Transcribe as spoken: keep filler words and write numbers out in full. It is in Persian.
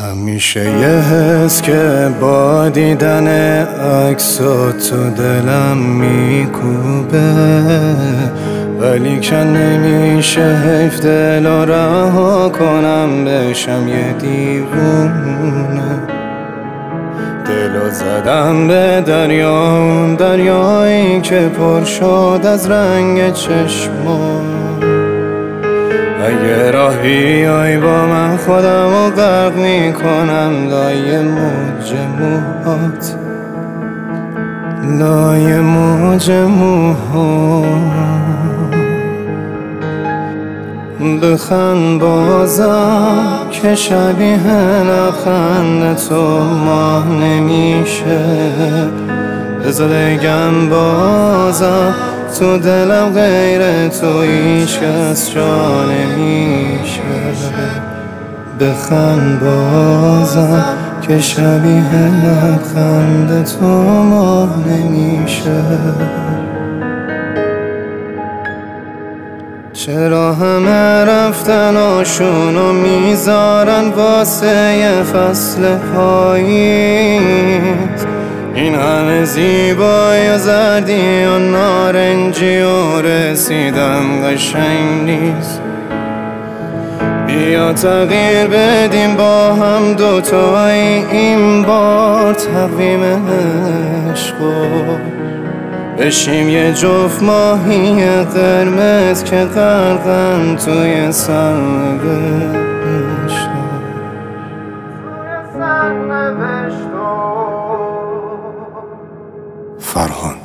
همیشه یه حس که با دیدن عکسات تو دلم میکوبه، ولی که نمیشه حیف دل رو رها کنم بشم یه دیوونه. دلو زدم به دریا، اون دریایی که پر شد از رنگ چشمات. اگه راه بیای با من خودمو غرق میکنم لای موج موهات، لای موج موهات. بخند بازم که شبیه لبخند تو ماه نمیشه. بذار بگم بازم تو دلم غیر تو هیچ کس جا نمیشه. بخند بازم که شبیه لبخند تو ماه نمیشه. چرا همه رفتناشونو میذارن واسه یه فصل پاییز؟ این همه زیبایی و زردی و نارنجی و رسیدن قشنگ نیست. بیا تغییر بدیم با هم دوتایی این بار تقویم عشقو. بشیم یه جفت ماهی قرمز که غرقن توی سرنوشت. فرهان.